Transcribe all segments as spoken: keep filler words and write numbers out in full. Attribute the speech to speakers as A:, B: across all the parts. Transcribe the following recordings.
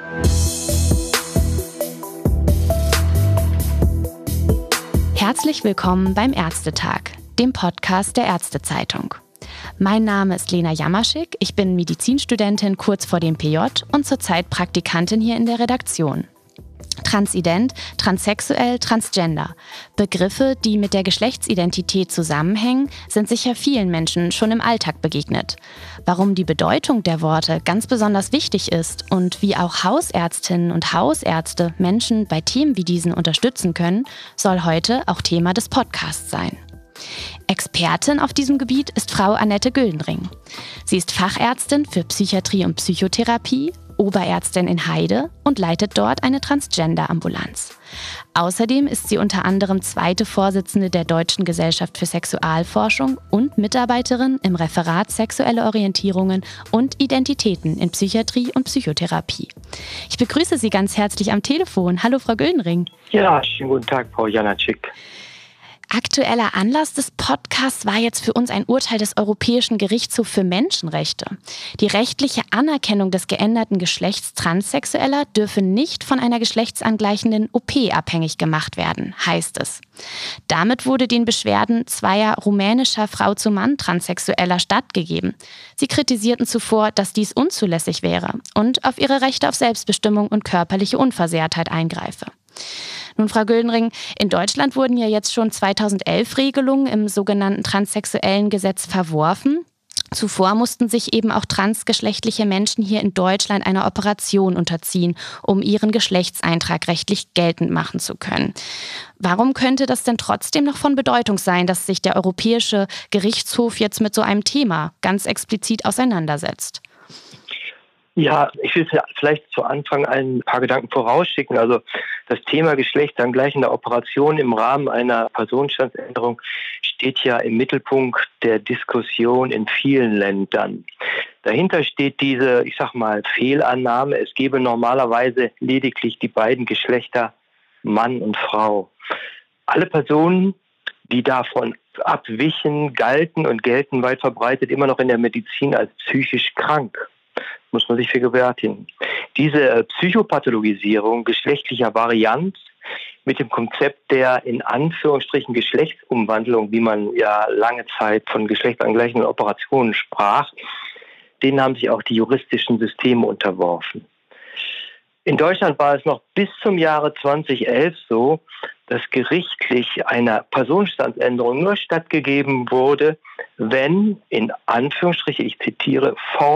A: Herzlich willkommen beim Ärztetag, dem Podcast der Ärztezeitung. Mein Name ist Lena Jamaschik, ich bin Medizinstudentin kurz vor dem P J und zurzeit Praktikantin hier in der Redaktion. Transident, transsexuell, transgender. Begriffe, die mit der Geschlechtsidentität zusammenhängen, sind sicher vielen Menschen schon im Alltag begegnet. Warum die Bedeutung der Worte ganz besonders wichtig ist und wie auch Hausärztinnen und Hausärzte Menschen bei Themen wie diesen unterstützen können, soll heute auch Thema des Podcasts sein. Expertin auf diesem Gebiet ist Frau Annette Güldenring. Sie ist Fachärztin für Psychiatrie und Psychotherapie, Oberärztin in Heide und leitet dort eine Transgender-Ambulanz. Außerdem ist sie unter anderem zweite Vorsitzende der Deutschen Gesellschaft für Sexualforschung und Mitarbeiterin im Referat Sexuelle Orientierungen und Identitäten in Psychiatrie und Psychotherapie. Ich begrüße Sie ganz herzlich am Telefon. Hallo, Frau Güldenring.
B: Ja, schönen guten Tag, Frau Jamaschik.
A: Aktueller Anlass des Podcasts war jetzt für uns ein Urteil des Europäischen Gerichtshofs für Menschenrechte. Die rechtliche Anerkennung des geänderten Geschlechts Transsexueller dürfe nicht von einer geschlechtsangleichenden O P abhängig gemacht werden, heißt es. Damit wurde den Beschwerden zweier rumänischer Frau-zu-Mann-Transsexueller stattgegeben. Sie kritisierten zuvor, dass dies unzulässig wäre und auf ihre Rechte auf Selbstbestimmung und körperliche Unversehrtheit eingreife. Nun, Frau Güldenring, in Deutschland wurden ja jetzt schon zweitausendelf Regelungen im sogenannten transsexuellen Gesetz verworfen. Zuvor mussten sich eben auch transgeschlechtliche Menschen hier in Deutschland einer Operation unterziehen, um ihren Geschlechtseintrag rechtlich geltend machen zu können. Warum könnte das denn trotzdem noch von Bedeutung sein, dass sich der Europäische Gerichtshof jetzt mit so einem Thema ganz explizit auseinandersetzt?
B: Ja, ich will vielleicht zu Anfang ein paar Gedanken vorausschicken. Also das Thema geschlechtsangleichender Operationen im Rahmen einer Personenstandsänderung steht ja im Mittelpunkt der Diskussion in vielen Ländern. Dahinter steht diese, ich sag mal, Fehlannahme, es gebe normalerweise lediglich die beiden Geschlechter Mann und Frau. Alle Personen, die davon abwichen, galten und gelten weit verbreitet immer noch in der Medizin als psychisch krank. Muss man sich vergewärtigen. Diese Psychopathologisierung geschlechtlicher Varianz mit dem Konzept der in Anführungsstrichen Geschlechtsumwandlung, wie man ja lange Zeit von geschlechtsangleichenden Operationen sprach, denen haben sich auch die juristischen Systeme unterworfen. In Deutschland war es noch bis zum Jahre zweitausendelf so, dass gerichtlich einer Personenstandsänderung nur stattgegeben wurde, wenn, in Anführungsstrichen, ich zitiere,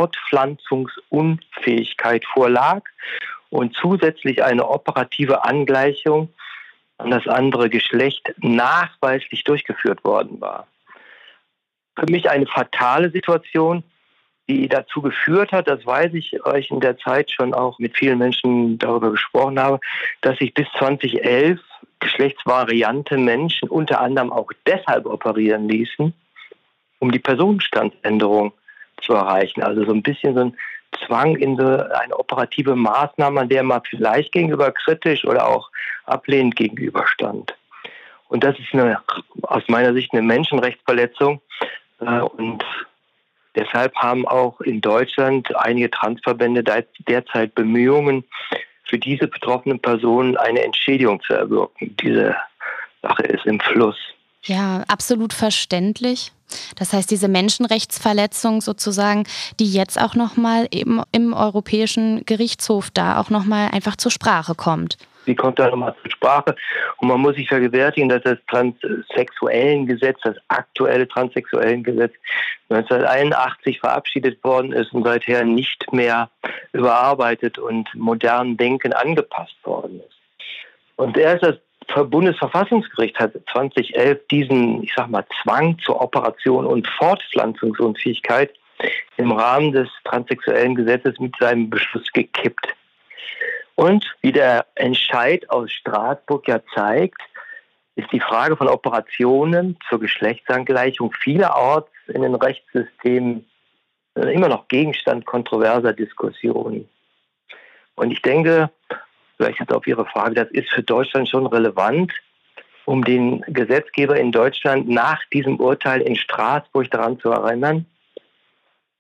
B: Fortpflanzungsunfähigkeit vorlag und zusätzlich eine operative Angleichung an das andere Geschlecht nachweislich durchgeführt worden war. Für mich eine fatale Situation, die dazu geführt hat, das weiß ich, weil ich in der Zeit schon auch mit vielen Menschen darüber gesprochen habe, dass sich bis zweitausendelf geschlechtsvariante Menschen unter anderem auch deshalb operieren ließen, um die Personenstandsänderung zu erreichen. Also so ein bisschen so ein Zwang in so eine operative Maßnahme, an der man vielleicht gegenüber kritisch oder auch ablehnend gegenüberstand. Und das ist eine, aus meiner Sicht eine Menschenrechtsverletzung. Und deshalb haben auch in Deutschland einige Transverbände derzeit Bemühungen, für diese betroffenen Personen eine Entschädigung zu erwirken. Diese Sache ist im Fluss.
A: Ja, absolut verständlich. Das heißt, diese Menschenrechtsverletzung sozusagen, die jetzt auch nochmal eben im Europäischen Gerichtshof da auch nochmal einfach zur Sprache kommt.
B: Sie kommt da nochmal zur Sprache und man muss sich vergewärtigen, dass das transsexuellen Gesetz, das aktuelle transsexuellen Gesetz neunzehnhunderteinundachtzig verabschiedet worden ist und seither nicht mehr überarbeitet und modernen Denken angepasst worden ist. Und erst das Bundesverfassungsgericht hat zweitausendelf diesen, ich sag mal, Zwang zur Operation und Fortpflanzungsunfähigkeit im Rahmen des transsexuellen Gesetzes mit seinem Beschluss gekippt. Und wie der Entscheid aus Straßburg ja zeigt, ist die Frage von Operationen zur Geschlechtsangleichung vielerorts in den Rechtssystemen immer noch Gegenstand kontroverser Diskussionen. Und ich denke, vielleicht jetzt auf Ihre Frage, das ist für Deutschland schon relevant, um den Gesetzgeber in Deutschland nach diesem Urteil in Straßburg daran zu erinnern,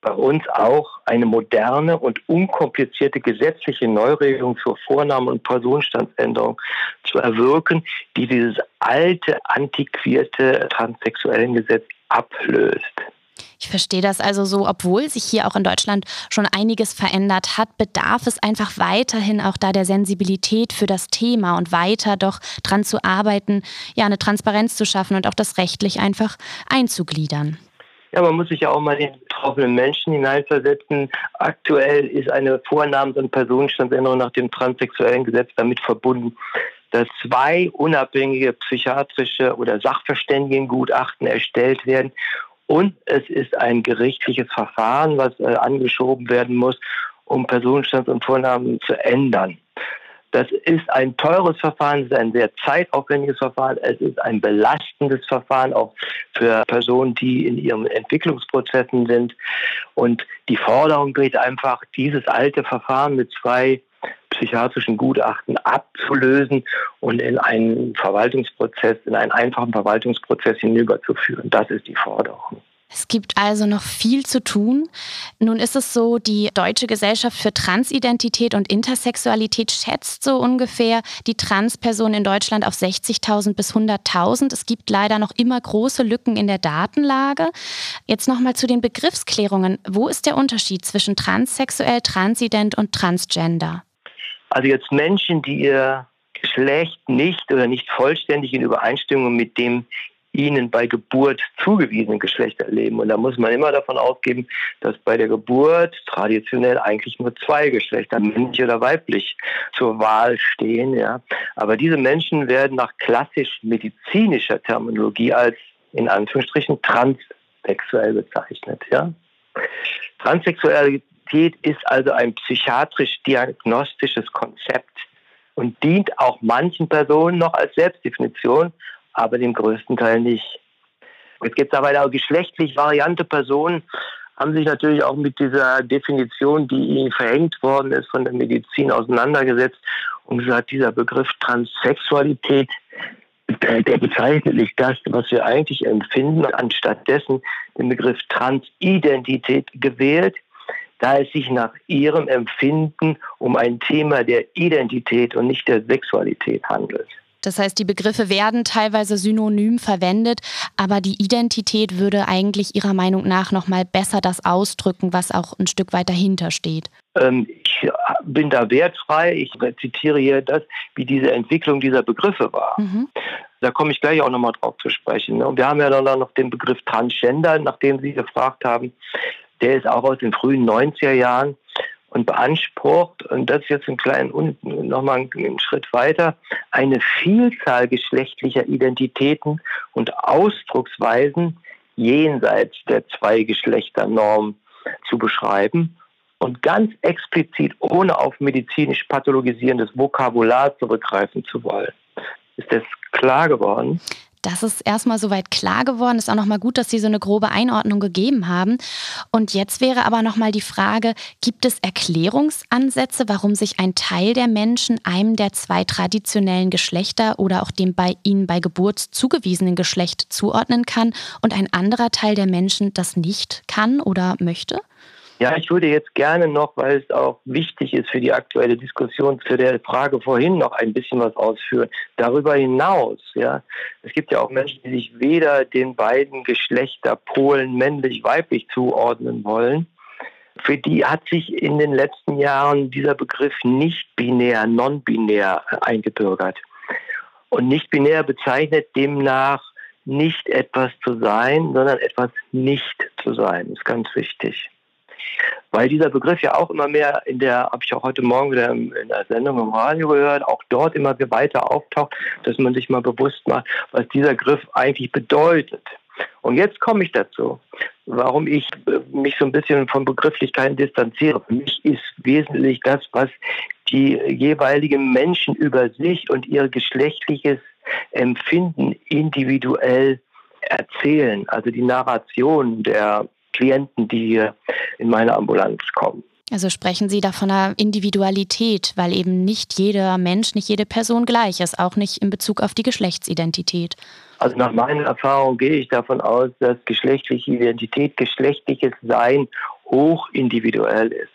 B: bei uns auch eine moderne und unkomplizierte gesetzliche Neuregelung zur Vorname- und Personenstandsänderung zu erwirken, die dieses alte, antiquierte Transsexuellengesetz ablöst.
A: Ich verstehe das also so, obwohl sich hier auch in Deutschland schon einiges verändert hat, bedarf es einfach weiterhin auch da der Sensibilität für das Thema und weiter doch dran zu arbeiten, ja, eine Transparenz zu schaffen und auch das rechtlich einfach einzugliedern.
B: Ja, man muss sich ja auch mal in den betroffenen Menschen hineinversetzen. Aktuell ist eine Vornamens- und Personenstandsänderung nach dem transsexuellen Gesetz damit verbunden, dass zwei unabhängige psychiatrische oder Sachverständigengutachten erstellt werden. Und es ist ein gerichtliches Verfahren, was äh, angeschoben werden muss, um Personenstands- und Vornamen zu ändern. Das ist ein teures Verfahren, es ist ein sehr zeitaufwendiges Verfahren, es ist ein belastendes Verfahren, auch für Personen, die in ihren Entwicklungsprozessen sind. Und die Forderung geht einfach, dieses alte Verfahren mit zwei psychiatrischen Gutachten abzulösen und in einen Verwaltungsprozess, in einen einfachen Verwaltungsprozess hinüberzuführen. Das ist die Forderung.
A: Es gibt also noch viel zu tun. Nun ist es so, die Deutsche Gesellschaft für Transidentität und Intersexualität schätzt so ungefähr die Transpersonen in Deutschland auf sechzigtausend bis hunderttausend. Es gibt leider noch immer große Lücken in der Datenlage. Jetzt nochmal zu den Begriffsklärungen. Wo ist der Unterschied zwischen transsexuell, transident und transgender?
B: Also jetzt Menschen, die ihr Geschlecht nicht oder nicht vollständig in Übereinstimmung mit dem ihnen bei Geburt zugewiesenen Geschlecht erleben. Und da muss man immer davon ausgehen, dass bei der Geburt traditionell eigentlich nur zwei Geschlechter, männlich oder weiblich, zur Wahl stehen. Ja. Aber diese Menschen werden nach klassisch medizinischer Terminologie als, in Anführungsstrichen, transsexuell bezeichnet. Ja. Transsexualität ist also ein psychiatrisch-diagnostisches Konzept und dient auch manchen Personen noch als Selbstdefinition, aber dem größten Teil nicht. Jetzt gibt es aber auch geschlechtlich variante Personen, haben sich natürlich auch mit dieser Definition, die ihnen verhängt worden ist von der Medizin, auseinandergesetzt und gesagt, dieser Begriff Transsexualität, der, der bezeichnet nicht das, was wir eigentlich empfinden, anstatt dessen den Begriff Transidentität gewählt, da es sich nach ihrem Empfinden um ein Thema der Identität und nicht der Sexualität handelt.
A: Das heißt, die Begriffe werden teilweise synonym verwendet, aber die Identität würde eigentlich Ihrer Meinung nach noch mal besser das ausdrücken, was auch ein Stück weit dahinter steht.
B: Ähm, ich bin da wertfrei. Ich rezitiere hier das, wie diese Entwicklung dieser Begriffe war. Mhm. Da komme ich gleich auch noch mal drauf zu sprechen. Und wir haben ja dann noch den Begriff Transgender, nach dem Sie gefragt haben. Der ist auch aus den frühen neunziger Jahren und beansprucht, und das ist jetzt ein kleinen, nochmal einen Schritt weiter, eine Vielzahl geschlechtlicher Identitäten und Ausdrucksweisen jenseits der Zwei-Geschlechter-Norm zu beschreiben und ganz explizit, ohne auf medizinisch pathologisierendes Vokabular zurückgreifen zu wollen. Ist das klar geworden?
A: Das ist erstmal soweit klar geworden. Ist auch nochmal gut, dass Sie so eine grobe Einordnung gegeben haben. Und jetzt wäre aber nochmal die Frage, gibt es Erklärungsansätze, warum sich ein Teil der Menschen einem der zwei traditionellen Geschlechter oder auch dem bei ihnen bei Geburt zugewiesenen Geschlecht zuordnen kann und ein anderer Teil der Menschen das nicht kann oder möchte?
B: Ja, ich würde jetzt gerne noch, weil es auch wichtig ist für die aktuelle Diskussion, zu der Frage vorhin noch ein bisschen was ausführen. Darüber hinaus, ja, es gibt ja auch Menschen, die sich weder den beiden Geschlechterpolen männlich-weiblich zuordnen wollen. Für die hat sich in den letzten Jahren dieser Begriff nicht-binär, non-binär eingebürgert. Und nicht-binär bezeichnet demnach nicht etwas zu sein, sondern etwas nicht zu sein. Das ist ganz wichtig. Weil dieser Begriff ja auch immer mehr in der, habe ich auch heute Morgen wieder in der Sendung im Radio gehört, auch dort immer weiter auftaucht, dass man sich mal bewusst macht, was dieser Begriff eigentlich bedeutet. Und jetzt komme ich dazu, warum ich mich so ein bisschen von Begrifflichkeiten distanziere. Für mich ist wesentlich das, was die jeweiligen Menschen über sich und ihr geschlechtliches Empfinden individuell erzählen. Also die Narration der Klienten, die hier in meine Ambulanz kommen.
A: Also sprechen Sie da von einer Individualität, weil eben nicht jeder Mensch, nicht jede Person gleich ist, auch nicht in Bezug auf die Geschlechtsidentität.
B: Also nach meiner Erfahrung gehe ich davon aus, dass geschlechtliche Identität, geschlechtliches Sein hochindividuell ist.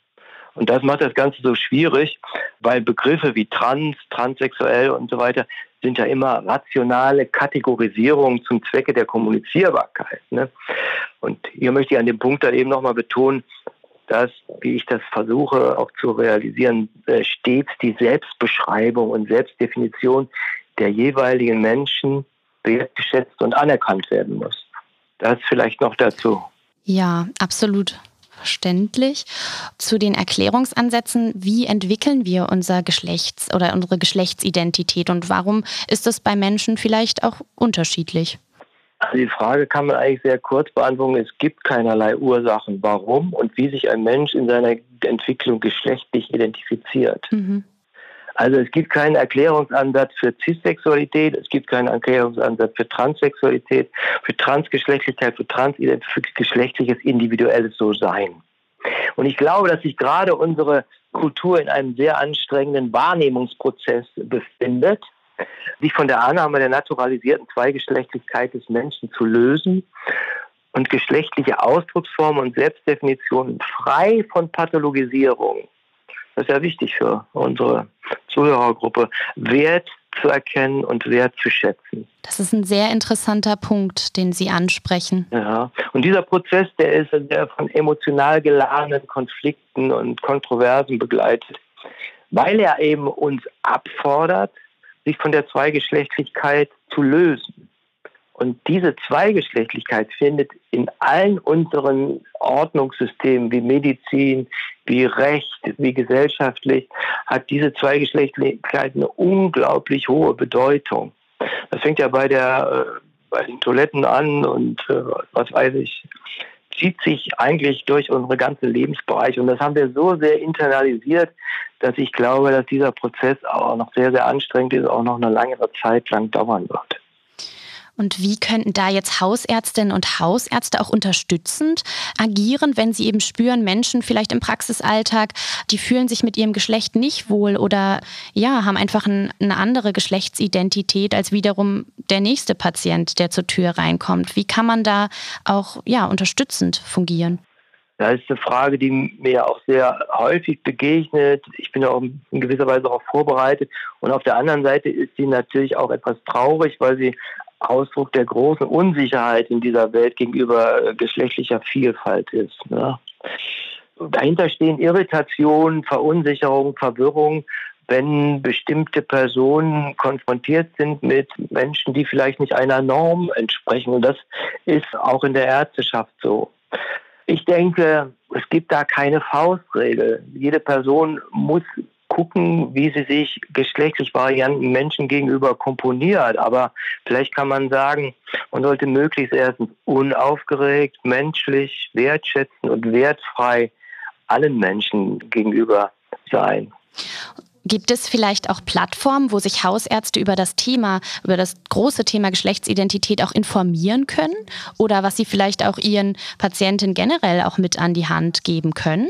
B: Und das macht das Ganze so schwierig, weil Begriffe wie trans, transsexuell und so weiter sind ja immer rationale Kategorisierungen zum Zwecke der Kommunizierbarkeit. Ne? Und hier möchte ich an dem Punkt da eben nochmal betonen, dass, wie ich das versuche auch zu realisieren, stets die Selbstbeschreibung und Selbstdefinition der jeweiligen Menschen wertgeschätzt und anerkannt werden muss. Das vielleicht noch dazu.
A: Ja, absolut verständlich. Zu den Erklärungsansätzen, wie entwickeln wir unser Geschlechts- oder unsere Geschlechtsidentität und warum ist es bei Menschen vielleicht auch unterschiedlich?
B: Also die Frage kann man eigentlich sehr kurz beantworten. Es gibt keinerlei Ursachen, warum und wie sich ein Mensch in seiner Entwicklung geschlechtlich identifiziert. Mhm. Also es gibt keinen Erklärungsansatz für Cissexualität, es gibt keinen Erklärungsansatz für Transsexualität, für Transgeschlechtlichkeit, für Transidentität, für geschlechtliches individuelles So-Sein. Und ich glaube, dass sich gerade unsere Kultur in einem sehr anstrengenden Wahrnehmungsprozess befindet, sich von der Annahme der naturalisierten Zweigeschlechtlichkeit des Menschen zu lösen und geschlechtliche Ausdrucksformen und Selbstdefinitionen frei von Pathologisierung, das ist ja wichtig für unsere Zuhörergruppe, wert zu erkennen und wert zu schätzen.
A: Das ist ein sehr interessanter Punkt, den Sie ansprechen.
B: Ja, und dieser Prozess, der ist der von emotional geladenen Konflikten und Kontroversen begleitet, weil er eben uns abfordert, sich von der Zweigeschlechtlichkeit zu lösen. Und diese Zweigeschlechtlichkeit findet in allen unseren Ordnungssystemen wie Medizin, wie Recht, wie gesellschaftlich, hat diese Zweigeschlechtlichkeit eine unglaublich hohe Bedeutung. Das fängt ja bei der, äh, bei den Toiletten an und äh, was weiß ich, zieht sich eigentlich durch unsere ganzen Lebensbereiche. Und das haben wir so sehr internalisiert, dass ich glaube, dass dieser Prozess auch noch sehr, sehr anstrengend ist, auch noch eine längere Zeit lang dauern wird.
A: Und wie könnten da jetzt Hausärztinnen und Hausärzte auch unterstützend agieren, wenn sie eben spüren, Menschen vielleicht im Praxisalltag, die fühlen sich mit ihrem Geschlecht nicht wohl oder ja, haben einfach ein, eine andere Geschlechtsidentität als wiederum der nächste Patient, der zur Tür reinkommt. Wie kann man da auch ja, unterstützend fungieren?
B: Das ist eine Frage, die mir auch sehr häufig begegnet. Ich bin auch in gewisser Weise darauf vorbereitet. Und auf der anderen Seite ist sie natürlich auch etwas traurig, weil sie Ausdruck der großen Unsicherheit in dieser Welt gegenüber geschlechtlicher Vielfalt ist. Ne? Dahinter stehen Irritation, Verunsicherung, Verwirrung, wenn bestimmte Personen konfrontiert sind mit Menschen, die vielleicht nicht einer Norm entsprechen. Und das ist auch in der Ärzteschaft so. Ich denke, es gibt da keine Faustregel. Jede Person muss gucken, wie sie sich geschlechtlich varianten Menschen gegenüber komponiert. Aber vielleicht kann man sagen, man sollte möglichst erstens unaufgeregt, menschlich, wertschätzend und wertfrei allen Menschen gegenüber sein.
A: Gibt es vielleicht auch Plattformen, wo sich Hausärzte über das Thema, über das große Thema Geschlechtsidentität auch informieren können? Oder was sie vielleicht auch ihren Patienten generell auch mit an die Hand geben können?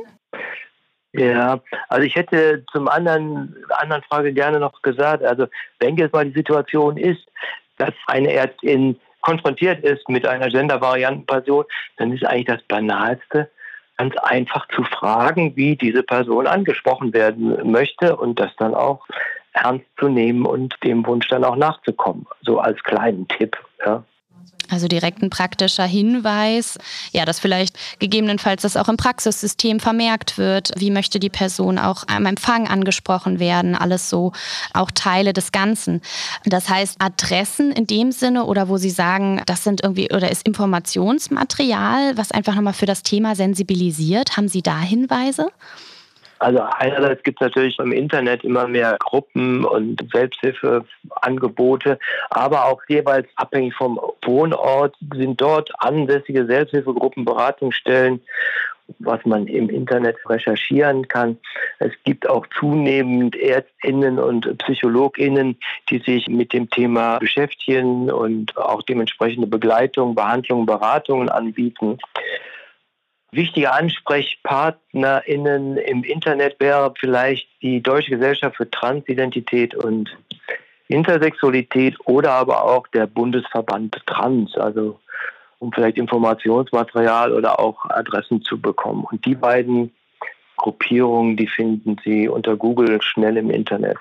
B: Ja, also ich hätte zum anderen, anderen Frage gerne noch gesagt, also wenn jetzt mal die Situation ist, dass eine Ärztin konfrontiert ist mit einer gendervarianten Person, dann ist eigentlich das Banalste, ganz einfach zu fragen, wie diese Person angesprochen werden möchte und das dann auch ernst zu nehmen und dem Wunsch dann auch nachzukommen, so als kleinen Tipp, ja.
A: Also direkt ein praktischer Hinweis, ja, dass vielleicht gegebenenfalls das auch im Praxissystem vermerkt wird. Wie möchte die Person auch am Empfang angesprochen werden? Alles so auch Teile des Ganzen. Das heißt, Adressen in dem Sinne oder wo Sie sagen, das sind irgendwie oder ist Informationsmaterial, was einfach nochmal für das Thema sensibilisiert. Haben Sie da Hinweise?
B: Also einerseits gibt es natürlich im Internet immer mehr Gruppen und Selbsthilfeangebote, aber auch jeweils abhängig vom Wohnort sind dort ansässige Selbsthilfegruppen, Beratungsstellen, was man im Internet recherchieren kann. Es gibt auch zunehmend ÄrztInnen und PsychologInnen, die sich mit dem Thema beschäftigen und auch dementsprechende Begleitung, Behandlung, Beratungen anbieten. Wichtige AnsprechpartnerInnen im Internet wäre vielleicht die Deutsche Gesellschaft für Transidentität und Intersexualität oder aber auch der Bundesverband Trans. Also um vielleicht Informationsmaterial oder auch Adressen zu bekommen. Und die beiden Gruppierungen, die finden Sie unter Google schnell im Internet.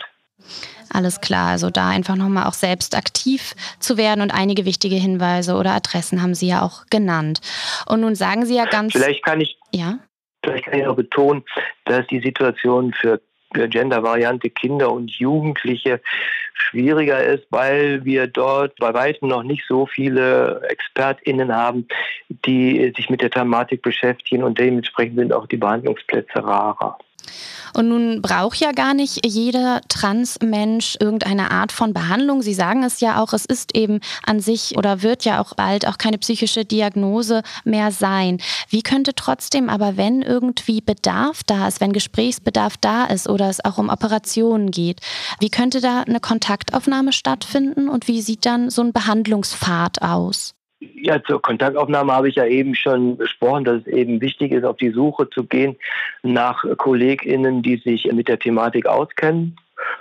A: Alles klar, also da einfach nochmal auch selbst aktiv zu werden und einige wichtige Hinweise oder Adressen haben Sie ja auch genannt. Und nun sagen Sie ja ganz...
B: Vielleicht kann ich,
A: ja?
B: vielleicht kann ich noch betonen, dass die Situation für für gendervariante Kinder und Jugendliche schwieriger ist, weil wir dort bei weitem noch nicht so viele ExpertInnen haben, die sich mit der Thematik beschäftigen und dementsprechend sind auch die Behandlungsplätze rarer.
A: Und nun braucht ja gar nicht jeder Transmensch irgendeine Art von Behandlung. Sie sagen es ja auch, es ist eben an sich oder wird ja auch bald auch keine psychische Diagnose mehr sein. Wie könnte trotzdem aber, wenn irgendwie Bedarf da ist, wenn Gesprächsbedarf da ist oder es auch um Operationen geht, wie könnte da eine Kontaktaufnahme stattfinden und wie sieht dann so ein Behandlungspfad aus?
B: Ja, zur Kontaktaufnahme habe ich ja eben schon besprochen, dass es eben wichtig ist, auf die Suche zu gehen nach KollegInnen, die sich mit der Thematik auskennen.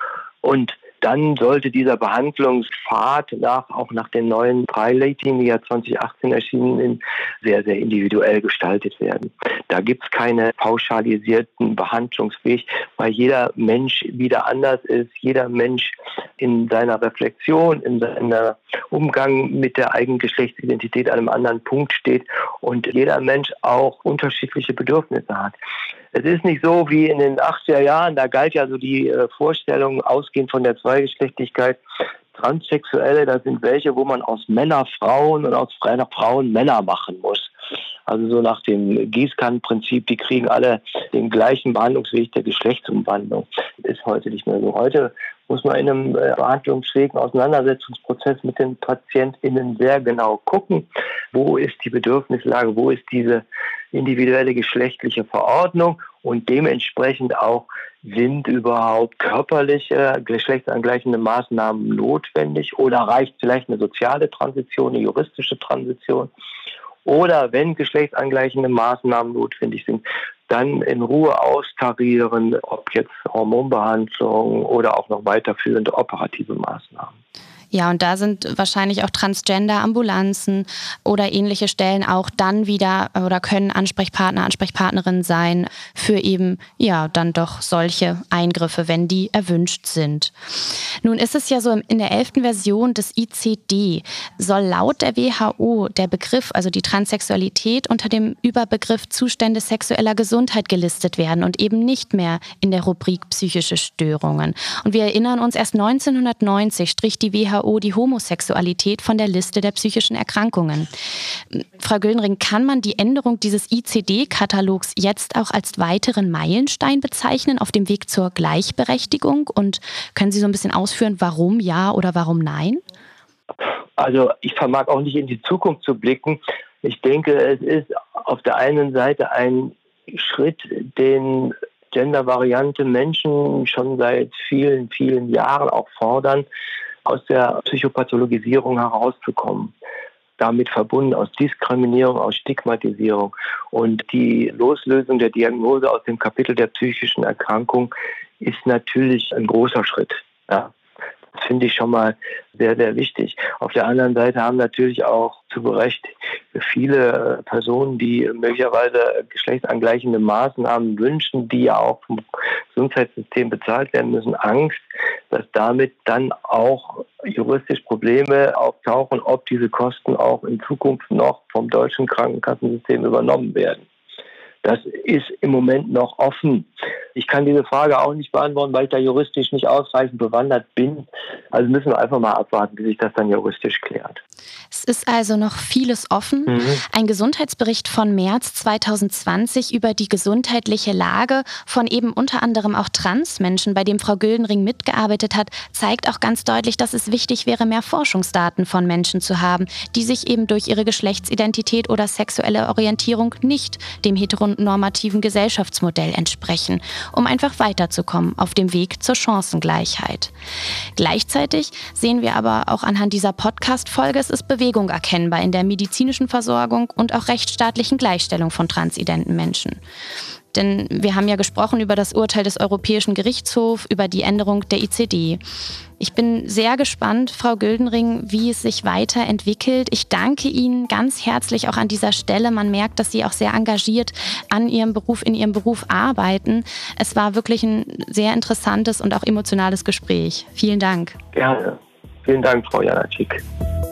B: Und dann sollte dieser Behandlungspfad nach, auch nach den neuen drei Leitlinien, die ja zwanzig achtzehn erschienen sind, sehr, sehr individuell gestaltet werden. Da gibt es keine pauschalisierten Behandlungsweg, weil jeder Mensch wieder anders ist, jeder Mensch in seiner Reflexion, in seinem Umgang mit der eigenen Geschlechtsidentität an einem anderen Punkt steht und jeder Mensch auch unterschiedliche Bedürfnisse hat. Es ist nicht so wie in den achtziger Jahren, da galt ja so die äh, Vorstellung, ausgehend von der Zweigeschlechtlichkeit, Transsexuelle, das sind welche, wo man aus Männer Frauen und aus Frauen Männer machen muss. Also so nach dem Gießkannenprinzip, die kriegen alle den gleichen Behandlungsweg der Geschlechtsumwandlung. Das ist heute nicht mehr so. Heute muss man in einem behandlungsfähigen Auseinandersetzungsprozess mit den PatientInnen sehr genau gucken, wo ist die Bedürfnislage, wo ist diese individuelle geschlechtliche Verordnung und dementsprechend auch, sind überhaupt körperliche, geschlechtsangleichende Maßnahmen notwendig oder reicht vielleicht eine soziale Transition, eine juristische Transition? Oder wenn geschlechtsangleichende Maßnahmen notwendig sind, dann in Ruhe austarieren, ob jetzt Hormonbehandlung oder auch noch weiterführende operative Maßnahmen.
A: Ja, und da sind wahrscheinlich auch Transgender-Ambulanzen oder ähnliche Stellen auch dann wieder oder können Ansprechpartner, Ansprechpartnerinnen sein für eben, ja, dann doch solche Eingriffe, wenn die erwünscht sind. Nun ist es ja so, in der elften Version des I C D soll laut der W H O der Begriff, also die Transsexualität, unter dem Überbegriff Zustände sexueller Gesundheit gelistet werden und eben nicht mehr in der Rubrik psychische Störungen. Und wir erinnern uns, erst neunzehnhundertneunzig strich die W H O die Homosexualität von der Liste der psychischen Erkrankungen. Frau Güldenring, kann man die Änderung dieses I C D-Katalogs jetzt auch als weiteren Meilenstein bezeichnen auf dem Weg zur Gleichberechtigung? Und können Sie so ein bisschen ausführen, warum ja oder warum nein?
B: Also ich vermag auch nicht in die Zukunft zu blicken. Ich denke, es ist auf der einen Seite ein Schritt, den gendervariante Menschen schon seit vielen, vielen Jahren auch fordern, aus der Psychopathologisierung herauszukommen. Damit verbunden aus Diskriminierung, aus Stigmatisierung. Und die Loslösung der Diagnose aus dem Kapitel der psychischen Erkrankung ist natürlich ein großer Schritt. Ja. Das finde ich schon mal sehr, sehr wichtig. Auf der anderen Seite haben natürlich auch zu Recht viele Personen, die möglicherweise geschlechtsangleichende Maßnahmen wünschen, die ja auch vom Gesundheitssystem bezahlt werden müssen, Angst, dass damit dann auch juristisch Probleme auftauchen, ob diese Kosten auch in Zukunft noch vom deutschen Krankenkassensystem übernommen werden. Das ist im Moment noch offen. Ich kann diese Frage auch nicht beantworten, weil ich da juristisch nicht ausreichend bewandert bin. Also müssen wir einfach mal abwarten, bis sich das dann juristisch klärt.
A: Es ist also noch vieles offen. Mhm. Ein Gesundheitsbericht von März zweitausendzwanzig über die gesundheitliche Lage von eben unter anderem auch Transmenschen, bei dem Frau Güldenring mitgearbeitet hat, zeigt auch ganz deutlich, dass es wichtig wäre, mehr Forschungsdaten von Menschen zu haben, die sich eben durch ihre Geschlechtsidentität oder sexuelle Orientierung nicht dem heteronormativen Gesellschaftsmodell entsprechen, um einfach weiterzukommen auf dem Weg zur Chancengleichheit. Gleichzeitig sehen wir aber auch anhand dieser Podcast-Folge, es ist Bewegung erkennbar in der medizinischen Versorgung und auch rechtsstaatlichen Gleichstellung von transidenten Menschen. Denn wir haben ja gesprochen über das Urteil des Europäischen Gerichtshofs, über die Änderung der I C D. Ich bin sehr gespannt, Frau Güldenring, wie es sich weiterentwickelt. Ich danke Ihnen ganz herzlich auch an dieser Stelle. Man merkt, dass Sie auch sehr engagiert an Ihrem Beruf, in Ihrem Beruf arbeiten. Es war wirklich ein sehr interessantes und auch emotionales Gespräch. Vielen Dank.
B: Gerne. Vielen Dank, Frau Janaschik.